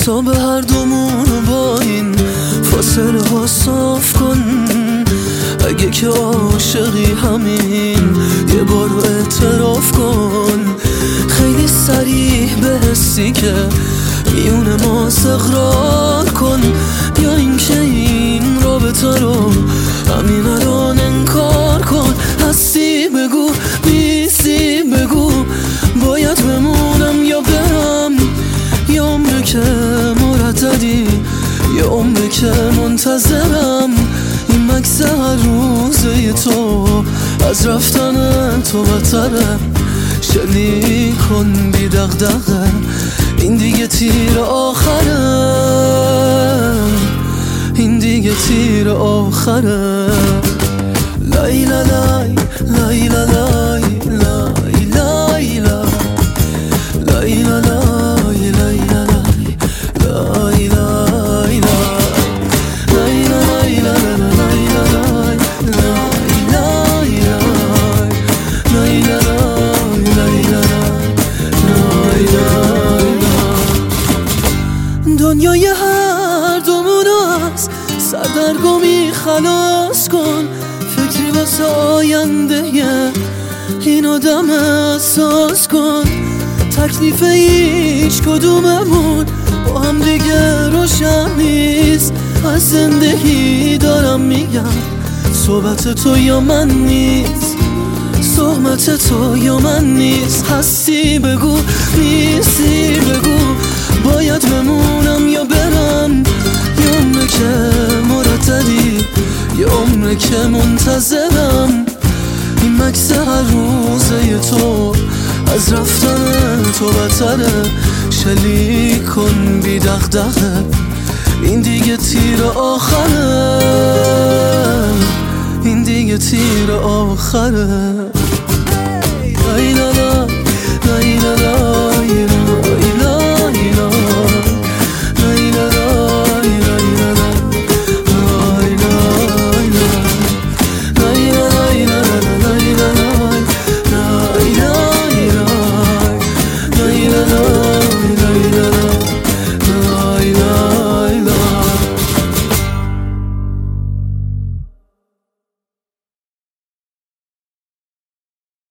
تا به هر دومون با این فاصله ها صاف کن. اگه که عاشقی همین یه بار اعتراف کن. خیلی صریح به حسی که میونه ما اقرار کن. یا اینکه این رابطه رو همین الان انکار کن. هستی بگو، نیستی بگو، باید بمونم یا برم. یه عمره که مرددی، یه عمره که منتظرم. این مکس هر روزه تو از رفتن تو بتره. شلیک کن بی دغدغه، این دیگه تیر آخره. این دیگه تیر آخره. لای لای لای لای لای لای لای لای لای لای دنیای هر دومون است، سردرگمی خلاص کن. فکری واسه آینده این آدم احساس کن. تکلیف هیچ کدوممون با هم دیگه روشن نیست. از زندگی دارم میگم، صحبت تو یا من نیست، صحبت تو یا من نیست. هستی بگو، نیستی بگو، باید بمونم یا برم. یه عمره که مرددی، یه عمره که منتظرم. این مکس هر روزه تو از رفتن تو بتره. شلیک کن بی دغدغه، این دیگه تیر آخره. این دیگه تیر آخره.